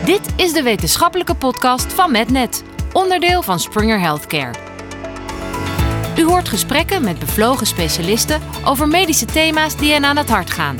Dit is de wetenschappelijke podcast van MedNet, onderdeel van Springer Healthcare. U hoort gesprekken met bevlogen specialisten over medische thema's die hen aan het hart gaan.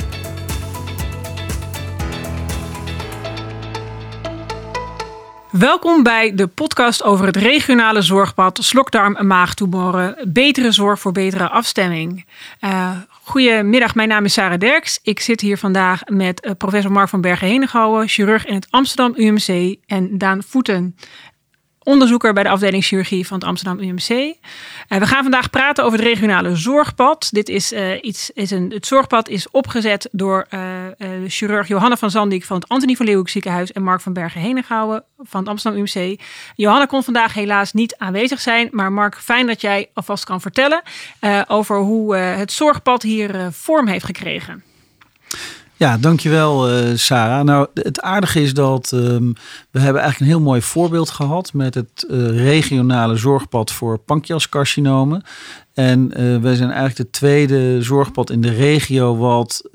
Welkom bij de podcast over het regionale zorgpad, slokdarm en maagtumoren. Betere zorg voor betere afstemming. Goedemiddag, mijn naam is Sarah Derks. Ik zit hier vandaag met professor Mark van Bergen-Henegouwen, chirurg in het Amsterdam UMC, en Daan Voeten, onderzoeker bij de afdeling chirurgie van het Amsterdam UMC. We gaan vandaag praten over het regionale zorgpad. Het zorgpad is opgezet door de chirurg Johanna van Zandijk van het Antonie van Leeuwenhoek ziekenhuis en Mark van Bergen-Henegouwen van het Amsterdam UMC. Johanna kon vandaag helaas niet aanwezig zijn, maar Mark, fijn dat jij alvast kan vertellen over hoe het zorgpad hier vorm heeft gekregen. Ja, dankjewel Sarah. Nou, het aardige is dat we hebben eigenlijk een heel mooi voorbeeld gehad met het regionale zorgpad voor pancreascarcinomen. En wij zijn eigenlijk de tweede zorgpad in de regio wat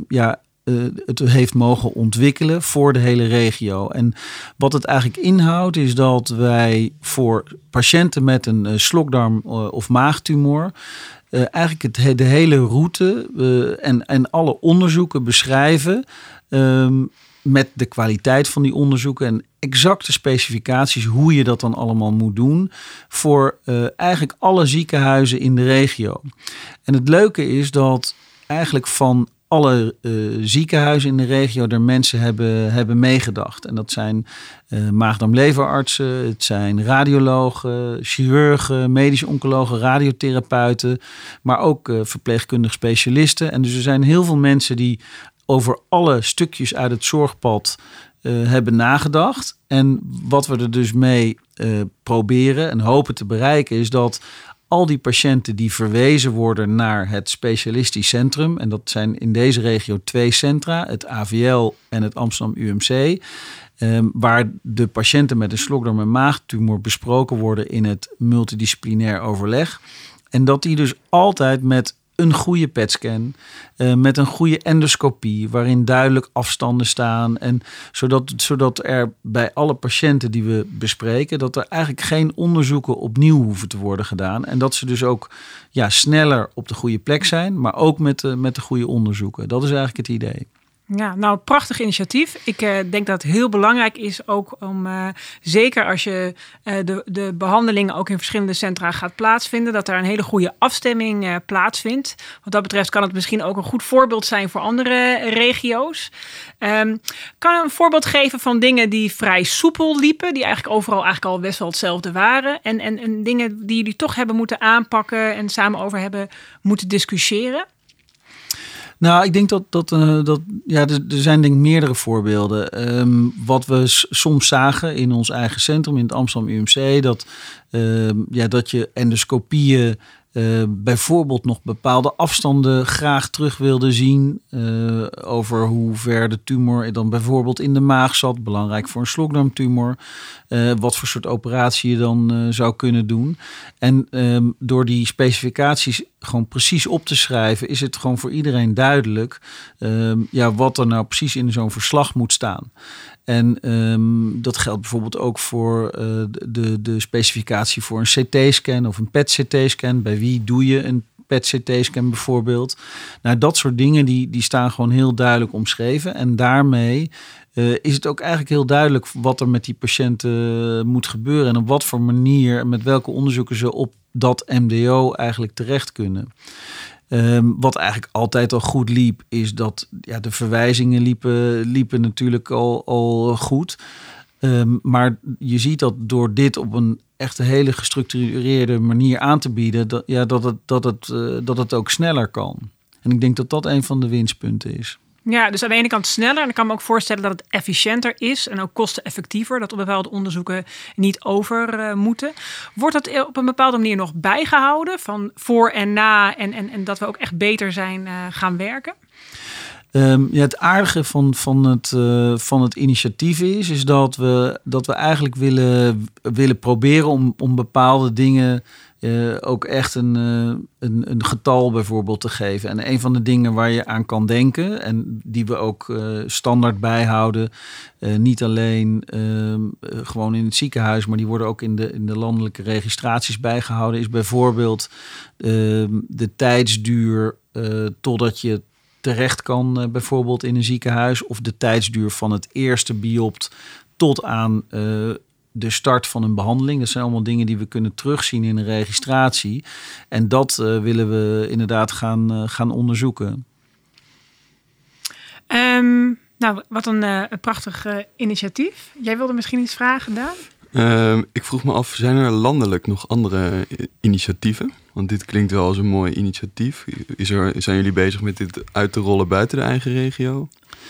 het heeft mogen ontwikkelen voor de hele regio. En wat het eigenlijk inhoudt is dat wij voor patiënten met een slokdarm of maagtumor eigenlijk de hele route en alle onderzoeken beschrijven met de kwaliteit van die onderzoeken en exacte specificaties hoe je dat dan allemaal moet doen voor eigenlijk alle ziekenhuizen in de regio. En het leuke is dat eigenlijk van alle ziekenhuizen in de regio er mensen hebben meegedacht. En dat zijn maag-darm-leverartsen, het zijn radiologen, chirurgen, medische oncologen, radiotherapeuten, maar ook verpleegkundige specialisten. En dus er zijn heel veel mensen die over alle stukjes uit het zorgpad hebben nagedacht. En wat we er dus mee proberen en hopen te bereiken is dat al die patiënten die verwezen worden naar het specialistisch centrum, en dat zijn in deze regio 2 centra, het AVL en het Amsterdam UMC, waar de patiënten met een slokdarm- en maagtumor besproken worden in het multidisciplinair overleg. En dat die dus altijd met een goede PET-scan, met een goede endoscopie, waarin duidelijk afstanden staan. En zodat er bij alle patiënten die we bespreken, dat er eigenlijk geen onderzoeken opnieuw hoeven te worden gedaan. En dat ze dus ook sneller op de goede plek zijn, maar ook met de goede onderzoeken. Dat is eigenlijk het idee. Ja, nou, prachtig initiatief. Ik denk dat het heel belangrijk is ook om, zeker als je de behandelingen ook in verschillende centra gaat plaatsvinden, dat er een hele goede afstemming plaatsvindt. Wat dat betreft kan het misschien ook een goed voorbeeld zijn voor andere regio's. Kan je een voorbeeld geven van dingen die vrij soepel liepen, die eigenlijk overal al best wel hetzelfde waren, en dingen die jullie toch hebben moeten aanpakken en samen over hebben moeten discussiëren? Nou, ik denk dat er zijn denk ik meerdere voorbeelden. Wat we soms zagen in ons eigen centrum, in het Amsterdam UMC, dat je endoscopieën bijvoorbeeld nog bepaalde afstanden graag terug wilde zien over hoe ver de tumor dan bijvoorbeeld in de maag zat. Belangrijk voor een slokdarmtumor. Wat voor soort operatie je dan zou kunnen doen. En door die specificaties gewoon precies op te schrijven, is het gewoon voor iedereen duidelijk wat er nou precies in zo'n verslag moet staan. En dat geldt bijvoorbeeld ook voor de specificatie voor een CT-scan of een PET-CT-scan. Bij wie doe je een PET-CT-scan bijvoorbeeld? Nou, dat soort dingen die staan gewoon heel duidelijk omschreven. En daarmee is het ook eigenlijk heel duidelijk wat er met die patiënten moet gebeuren. En op wat voor manier en met welke onderzoeken ze op dat MDO eigenlijk terecht kunnen. Wat eigenlijk altijd al goed liep, is dat de verwijzingen liepen natuurlijk al goed. Maar je ziet dat door dit op een echt hele gestructureerde manier aan te bieden, dat het ook sneller kan. En ik denk dat dat een van de winstpunten is. Ja, dus aan de ene kant sneller. En ik kan me ook voorstellen dat het efficiënter is en ook kosteneffectiever. Dat op bepaalde onderzoeken niet over moeten. Wordt dat op een bepaalde manier nog bijgehouden van voor en na en dat we ook echt beter zijn gaan werken? Het aardige van het initiatief is dat we eigenlijk willen proberen om bepaalde dingen ook echt een getal bijvoorbeeld te geven. En een van de dingen waar je aan kan denken en die we ook standaard bijhouden, niet alleen gewoon in het ziekenhuis, maar die worden ook in de landelijke registraties bijgehouden, is bijvoorbeeld de tijdsduur totdat je terecht kan bijvoorbeeld in een ziekenhuis, of de tijdsduur van het eerste biopt tot aan de start van een behandeling. Dat zijn allemaal dingen die we kunnen terugzien in een registratie. En dat willen we inderdaad gaan onderzoeken. Wat een prachtig initiatief. Jij wilde misschien iets vragen, Daan? Ik vroeg me af, zijn er landelijk nog andere initiatieven? Want dit klinkt wel als een mooi initiatief. Zijn jullie bezig met dit uit te rollen buiten de eigen regio?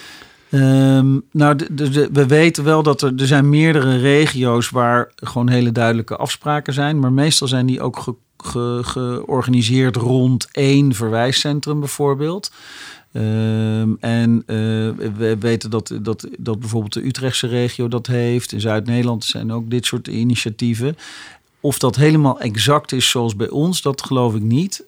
We weten wel dat er zijn meerdere regio's waar gewoon hele duidelijke afspraken zijn. Maar meestal zijn die ook georganiseerd rond 1 verwijscentrum bijvoorbeeld. We weten dat bijvoorbeeld de Utrechtse regio dat heeft. In Zuid-Nederland zijn ook dit soort initiatieven. Of dat helemaal exact is zoals bij ons, dat geloof ik niet.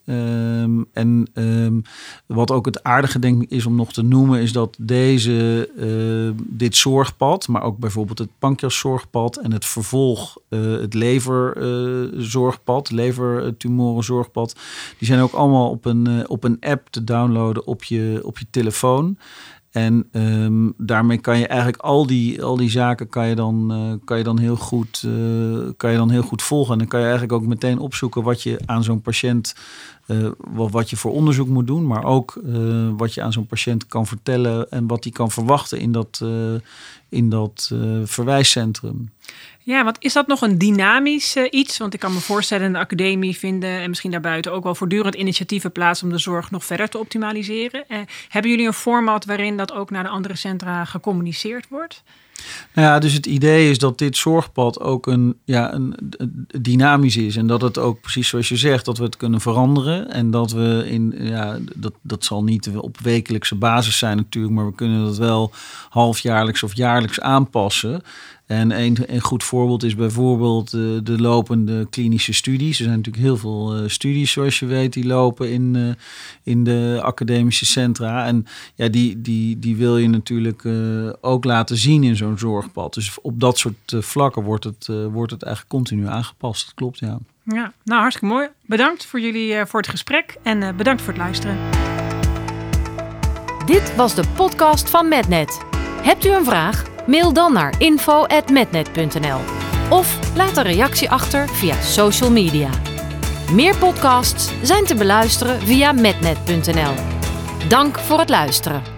Wat ook het aardige denk ik is om nog te noemen, is dat dit zorgpad, maar ook bijvoorbeeld het pancreaszorgpad en het vervolg, het leverzorgpad, levertumorenzorgpad, die zijn ook allemaal op een app te downloaden op je telefoon. En daarmee kan je eigenlijk al die zaken kan je dan heel goed volgen. En dan kan je eigenlijk ook meteen opzoeken wat je aan zo'n patiënt, wat je voor onderzoek moet doen, maar ook wat je aan zo'n patiënt kan vertellen en wat hij kan verwachten in dat verwijscentrum. Ja, want is dat nog een dynamisch iets? Want ik kan me voorstellen in de academie vinden en misschien daarbuiten ook wel voortdurend initiatieven plaats om de zorg nog verder te optimaliseren. Hebben jullie een format waarin dat ook naar de andere centra gecommuniceerd wordt? Nou ja, dus het idee is dat dit zorgpad ook een dynamisch is. En dat het ook precies zoals je zegt, dat we het kunnen veranderen. En dat we dat zal niet op wekelijkse basis zijn natuurlijk, maar we kunnen dat wel halfjaarlijks of jaarlijks aanpassen. En een goed voorbeeld is bijvoorbeeld de lopende klinische studies. Er zijn natuurlijk heel veel studies, zoals je weet, die lopen in de academische centra. En ja, die wil je natuurlijk ook laten zien in zo'n zorgpad. Dus op dat soort vlakken wordt het eigenlijk continu aangepast. Dat klopt, ja. Ja, nou hartstikke mooi. Bedankt voor jullie voor het gesprek en bedankt voor het luisteren. Dit was de podcast van Mednet. Hebt u een vraag? Mail dan naar info@mednet.nl of laat een reactie achter via social media. Meer podcasts zijn te beluisteren via mednet.nl. Dank voor het luisteren.